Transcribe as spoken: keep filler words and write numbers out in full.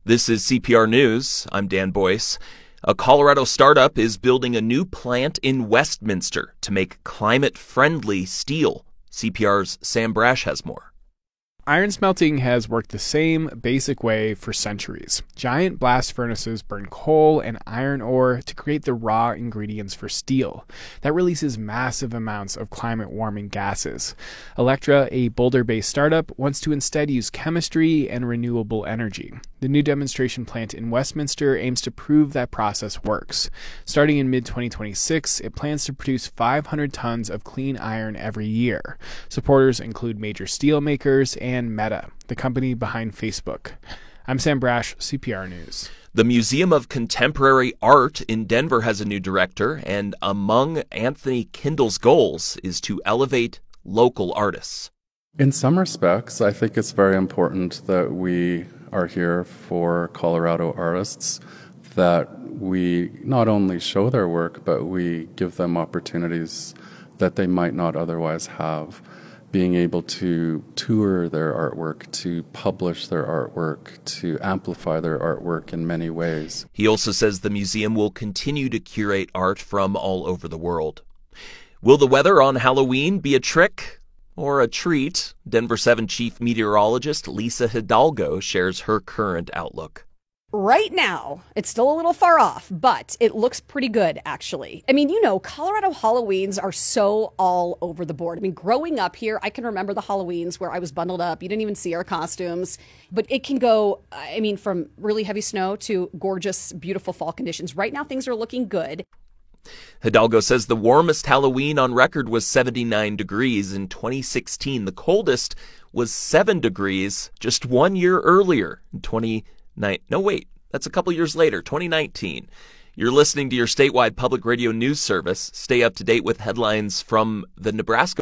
This is C P R News. I'm Dan Boyce. A Colorado startup is building a new plant in Westminster to make climate-friendly steel. C P R's Sam Brash has more. Iron smelting has worked the same basic way for centuries. Giant blast furnaces burn coal and iron ore to create the raw ingredients for steel. That releases massive amounts of climate-warming gases. Electra, a Boulder-based startup, wants to instead use chemistry and renewable energy. The new demonstration plant in Westminster aims to prove that process works. Starting in mid twenty twenty-six, it plans to produce five hundred tons of clean iron every year. Supporters include major steel makers and Meta, the company behind Facebook. I'm Sam Brash, C P R News. The Museum of Contemporary Art in Denver has a new director, and among Anthony Kindle's goals is to elevate local artists. In some respects, I think it's very important that we are here for Colorado artists, that we not only show their work, but we give them opportunities that they might not otherwise have. Being able to tour their artwork, to publish their artwork, to amplify their artwork in many ways. He also says the museum will continue to curate art from all over the world. Will the weather on Halloween be a trick or a treat? Denver seven chief meteorologist Lisa Hidalgo shares her current outlook. Right now, it's still a little far off, but it looks pretty good, actually. I mean, you know, Colorado Halloweens are so all over the board. I mean, growing up here, I can remember the Halloweens where I was bundled up. You didn't even see our costumes. But it can go, I mean, from really heavy snow to gorgeous, beautiful fall conditions. Right now, things are looking good. Hidalgo says the warmest Halloween on record was seventy-nine degrees in twenty sixteen. The coldest was seven degrees just one year earlier in twenty nineteen. No, wait, that's a couple years later, twenty nineteen. You're listening to your statewide public radio news service. Stay up to date with headlines from the Nebraska